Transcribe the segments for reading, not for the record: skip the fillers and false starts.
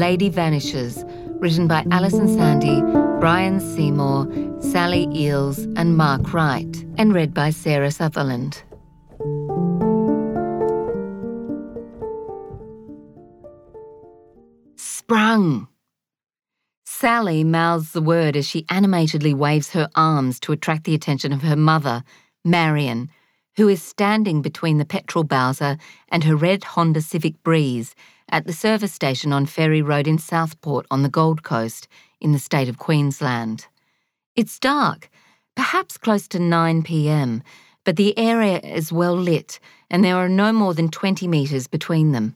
Lady Vanishes, written by Alison Sandy, Brian Seymour, Sally Eales and Mark Wright, and read by Sarah Sutherland. Sprung! Sally mouths the word as she animatedly waves her arms to attract the attention of her mother, Marion, who is standing between the petrol Bowser and her red Honda Civic Breeze at the service station on Ferry Road in Southport on the Gold Coast in the state of Queensland. It's dark, perhaps close to 9 p.m, but the area is well lit and there are no more than 20 metres between them.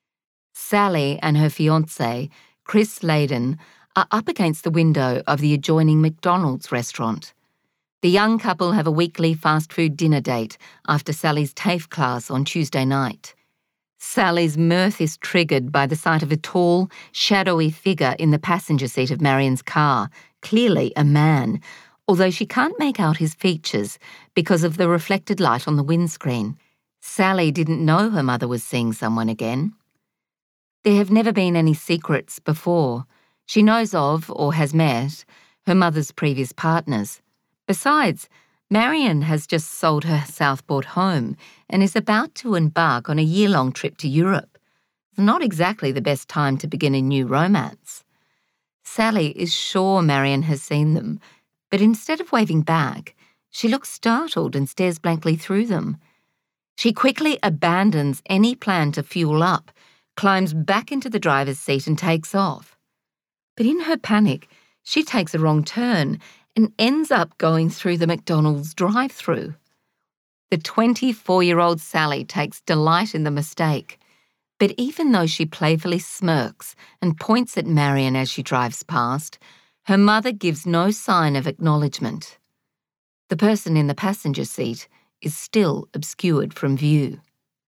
Sally and her fiancé, Chris Layden, are up against the window of the adjoining McDonald's restaurant. The young couple have a weekly fast food dinner date after Sally's TAFE class on Tuesday night. Sally's mirth is triggered by the sight of a tall, shadowy figure in the passenger seat of Marion's car, clearly a man, although she can't make out his features because of the reflected light on the windscreen. Sally didn't know her mother was seeing someone again. There have never been any secrets before. She knows of, or has met, her mother's previous partners. Besides, Marion has just sold her Southport home and is about to embark on a year-long trip to Europe. It's not exactly the best time to begin a new romance. Sally is sure Marion has seen them, but instead of waving back, she looks startled and stares blankly through them. She quickly abandons any plan to fuel up, climbs back into the driver's seat and takes off. But in her panic, she takes a wrong turn and ends up going through the McDonald's drive-through. The 24-year-old Sally takes delight in the mistake, but even though she playfully smirks and points at Marion as she drives past, her mother gives no sign of acknowledgement. The person in the passenger seat is still obscured from view.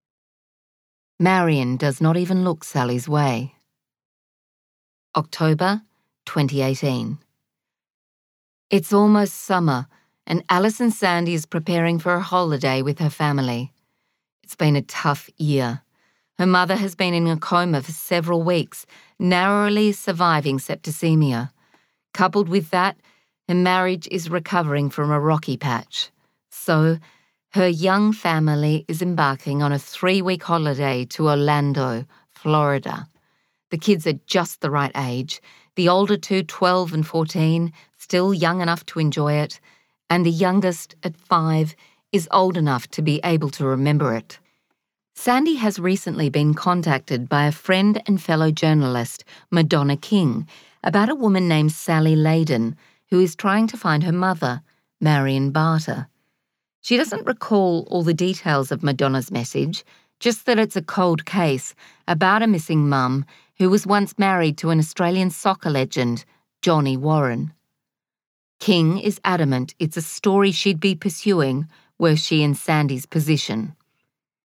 Marion does not even look Sally's way. October 2018. It's almost summer, and Alison Sandy is preparing for a holiday with her family. It's been a tough year. Her mother has been in a coma for several weeks, narrowly surviving septicemia. Coupled with that, her marriage is recovering from a rocky patch. So, her young family is embarking on a 3-week holiday to Orlando, Florida. The kids are just the right age. The older two, 12 and 14, still young enough to enjoy it, and the youngest, at 5, is old enough to be able to remember it. Sandy has recently been contacted by a friend and fellow journalist, Madonna King, about a woman named Sally Layden, who is trying to find her mother, Marion Barter. She doesn't recall all the details of Madonna's message, just that it's a cold case about a missing mum who was once married to an Australian soccer legend, Johnny Warren. King is adamant it's a story she'd be pursuing were she in Sandy's position.